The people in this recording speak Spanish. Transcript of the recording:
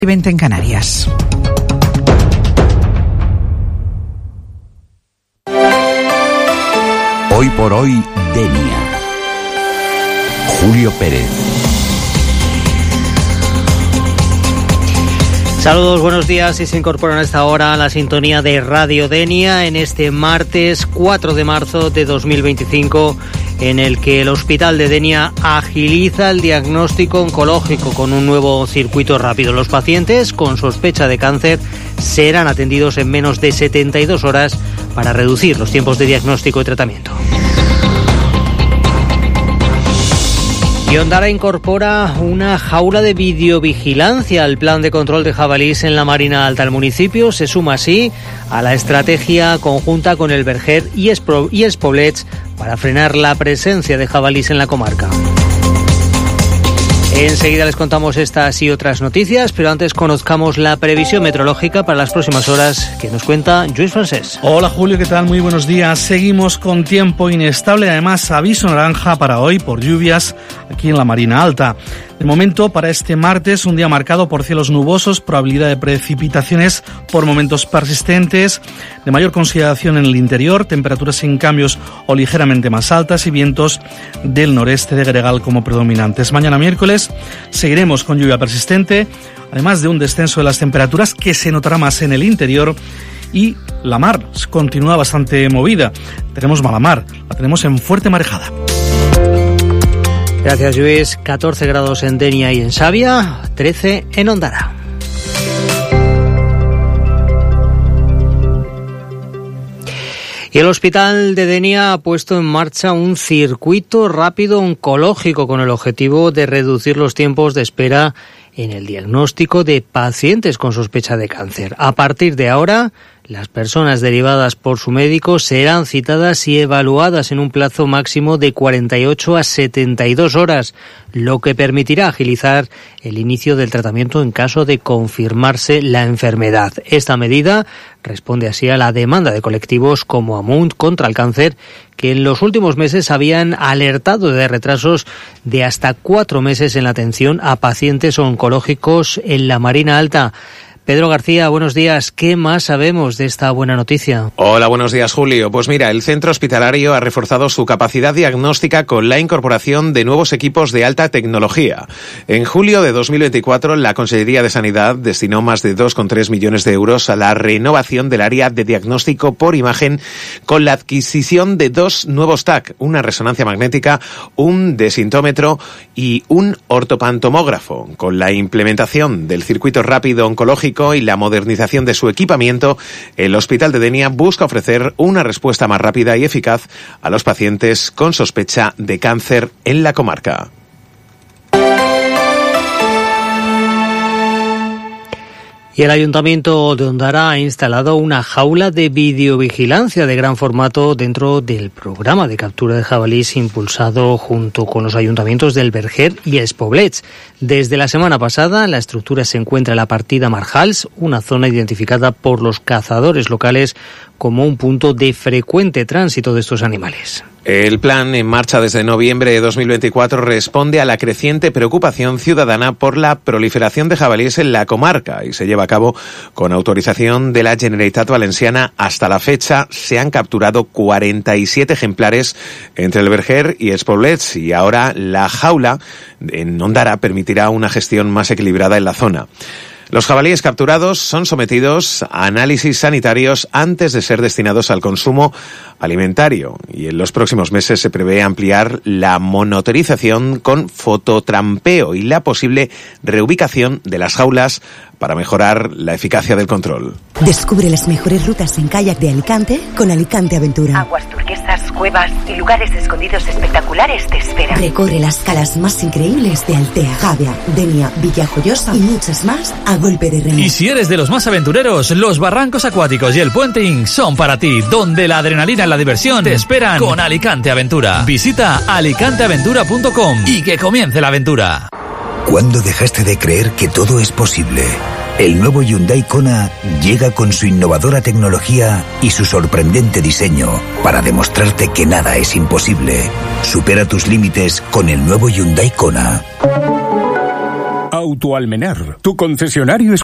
20 en Canarias. Hoy por hoy, Denia. Julio Pérez. Saludos, buenos días, y se incorporan a esta hora a la sintonía de Radio Denia en este martes 4 de marzo de 2025, en el que el Hospital de Denia agiliza el diagnóstico oncológico con un nuevo circuito rápido. Los pacientes con sospecha de cáncer serán atendidos en menos de 72 horas para reducir los tiempos de diagnóstico y tratamiento. Y Ondara incorpora una jaula de videovigilancia al plan de control de jabalíes en la Marina Alta. El municipio se suma así a la estrategia conjunta con el Verger y Espoblets para frenar la presencia de jabalíes en la comarca. Enseguida les contamos estas y otras noticias, pero antes conozcamos la previsión meteorológica para las próximas horas que nos cuenta Lluís Francés. Hola Julio, ¿qué tal? Muy buenos días. Seguimos con tiempo inestable, además aviso naranja para hoy por lluvias aquí en la Marina Alta. De momento, para este martes, un día marcado por cielos nubosos, probabilidad de precipitaciones por momentos persistentes, de mayor consideración en el interior, temperaturas sin cambios o ligeramente más altas y vientos del noreste de Gregal como predominantes. Mañana miércoles seguiremos con lluvia persistente, además de un descenso de las temperaturas que se notará más en el interior, y la mar continúa bastante movida. Tenemos mala mar, la tenemos en fuerte marejada. Gracias, Lluís. 14 grados en Denia y en Xàbia, 13 en Ondara. Y el Hospital de Denia ha puesto en marcha un circuito rápido oncológico con el objetivo de reducir los tiempos de espera en el diagnóstico de pacientes con sospecha de cáncer. A partir de ahora, las personas derivadas por su médico serán citadas y evaluadas en un plazo máximo de 48 a 72 horas, lo que permitirá agilizar el inicio del tratamiento en caso de confirmarse la enfermedad. Esta medida responde así a la demanda de colectivos como Amunt contra el Cáncer, que en los últimos meses habían alertado de retrasos de hasta 4 meses en la atención a pacientes oncológicos en la Marina Alta. Pedro García, buenos días. ¿Qué más sabemos de esta buena noticia? Hola, buenos días, Julio. Pues mira, el centro hospitalario ha reforzado su capacidad diagnóstica con la incorporación de nuevos equipos de alta tecnología. En julio de 2024, la Consellería de Sanidad destinó más de 2,3 millones de euros a la renovación del área de diagnóstico por imagen con la adquisición de 2 nuevos TAC, una resonancia magnética, un desintómetro y un ortopantomógrafo. Con la implementación del circuito rápido oncológico y la modernización de su equipamiento, el Hospital de Denia busca ofrecer una respuesta más rápida y eficaz a los pacientes con sospecha de cáncer en la comarca. Y el Ayuntamiento de Ondara ha instalado una jaula de videovigilancia de gran formato dentro del programa de captura de jabalíes impulsado junto con los ayuntamientos del Verger y Espoblets. Desde la semana pasada, la estructura se encuentra en la partida Marjals, una zona identificada por los cazadores locales como un punto de frecuente tránsito de estos animales. El plan, en marcha desde noviembre de 2024, responde a la creciente preocupación ciudadana por la proliferación de jabalíes en la comarca y se lleva a cabo con autorización de la Generalitat Valenciana. Hasta la fecha se han capturado 47 ejemplares entre el Verger y Espoblets, y ahora la jaula en Ondara permitirá una gestión más equilibrada en la zona. Los jabalíes capturados son sometidos a análisis sanitarios antes de ser destinados al consumo alimentario, y en los próximos meses se prevé ampliar la monitorización con fototrampeo y la posible reubicación de las jaulas para mejorar la eficacia del control. Descubre las mejores rutas en kayak de Alicante con Alicante Aventura. Aguas turquesas, cuevas y lugares escondidos espectaculares te esperan. Recorre las calas más increíbles de Altea, Javea, Denia, Villajoyosa y muchas más a golpe de remo. Y si eres de los más aventureros, los barrancos acuáticos y el puenting son para ti, donde la adrenalina y la diversión te esperan con Alicante Aventura. Visita alicanteaventura.com y que comience la aventura. ¿Cuándo dejaste de creer que todo es posible? El nuevo Hyundai Kona llega con su innovadora tecnología y su sorprendente diseño para demostrarte que nada es imposible. Supera tus límites con el nuevo Hyundai Kona. Autoalmenar, tu concesionario